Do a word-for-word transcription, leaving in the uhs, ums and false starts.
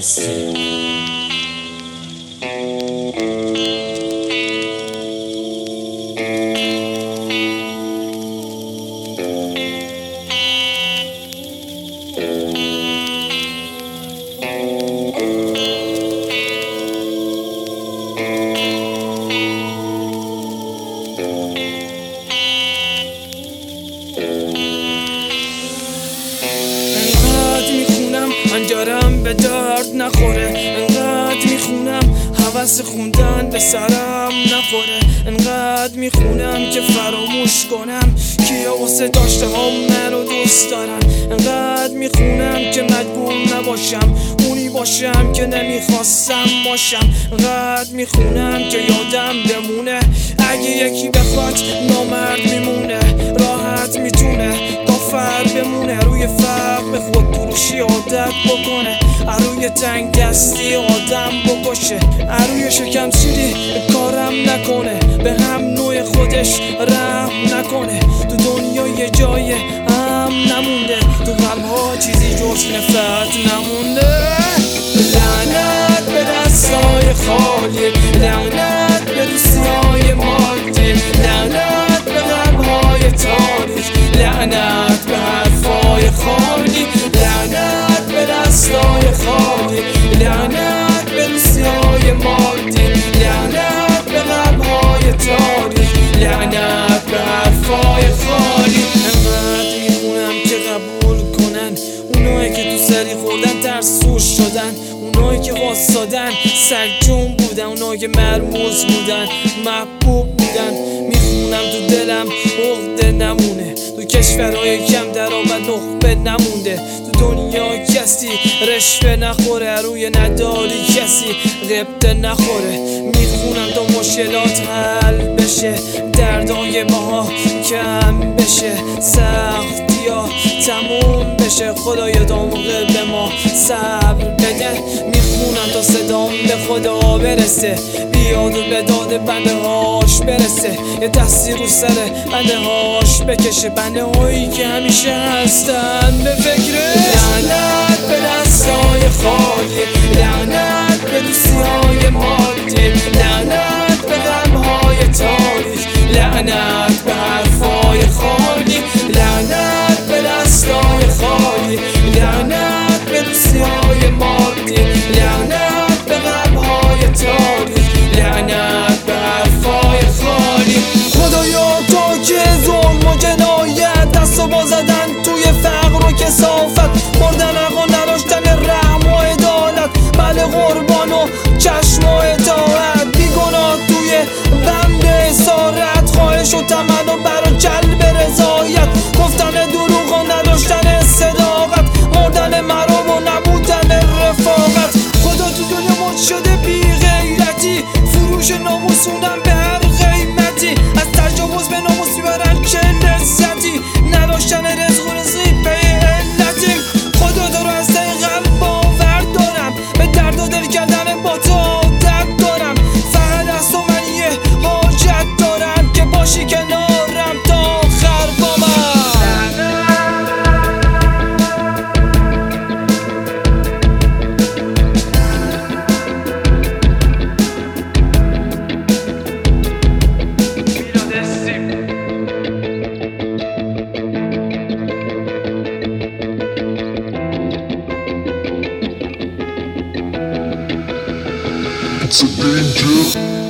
انجارم به درد نخوره، انقدر میخونم حوث خوندن به سرم نخوره، انقدر میخونم که فراموش کنم کیا واسه داشته ها منو دوست دارن، انقدر میخونم که مجبور نباشم اونی باشم که نمیخواستم باشم، انقدر میخونم که یادم بمونه اگه یکی بخواد نامرد میمونه، راحت میتونه کافر بمونه، روی فقر به خود فروشی عادت بکنه، اروی تنگ دستی آدم بکشه، اروی شکم سیری کارم نکنه، به هم نوع خودش رحم نکنه، تو دنیا یه جای هم نمونده، تو قلب‌ها چیزی جز نفرت نمونده. لعنت به دستای خالی، لعنت به دوستی‌های مادی، لعنت به قلب‌های تاریک، لعنت به حرفای خالی، لعنت به دستای خالی، لعنت به دوستی‌های مادی، لعنت به قلب‌های تاریک، لعنت به حرفای خالی. انقدر میخونم که قبول کنن اونایی که تو سری خوردن ترسوش شدن، اونایی که واسادن سرجون بودن، اونایی که مرموز بودن محبوب بودن، میخونم تو دلم عقده نمونه، تو کشورهای کم درآمد نخبه نمونده، تو دنیا کسی رشوه نخوره، روی نداری کسی غبطه نخوره، میخونم تا مشکلات حل بشه، دردای ماها کم بشه، سختی ها تموم بشه، خدایا تا موقع به ما صبر بده، میخونم تا صدام به خدا برسه، بیاد و به داد بنده هاش برسه، یه دستی رو سر بنده هاش بکشه، بنده هایی که همیشه هستن به فکر لعنت به دستای خالی، لعنت به دوستی های مادی، لعنت به غمهای تاریک، لعنت به حرفای خالی، لعنت به دستای خالی، لعنت به دوستی های مادی، لعنت به غمهای تاریک، لعنت به حرفای خالی. خدایا تا که ظلم و جنایت دستو با زدن توی فقر و کثافت، مردن حق و نداشتن رحم و عدالت، بله قربان و چشم و اطاعت، بیگناه توی بند اسارت، خواهش و تمن و برا جلب رضایت، گفتن دروغ و نداشتن صداقت، مردن مرام و نبودن رفاقت، خدا تو دنیا مد شده بی غیرتی، فروش ناموسونم به هر قیمتی، از تجاوز به ناموس میبرن چه لذتی، نداشتن رزق و رزقی به علتی، خدا تو رو از ته قلب باور دارم، به درد و دل کردن با تو عادت دارم، فقط از تو من یه حاجت دارم که باشی کنارم تا آخر با من. It's a danger.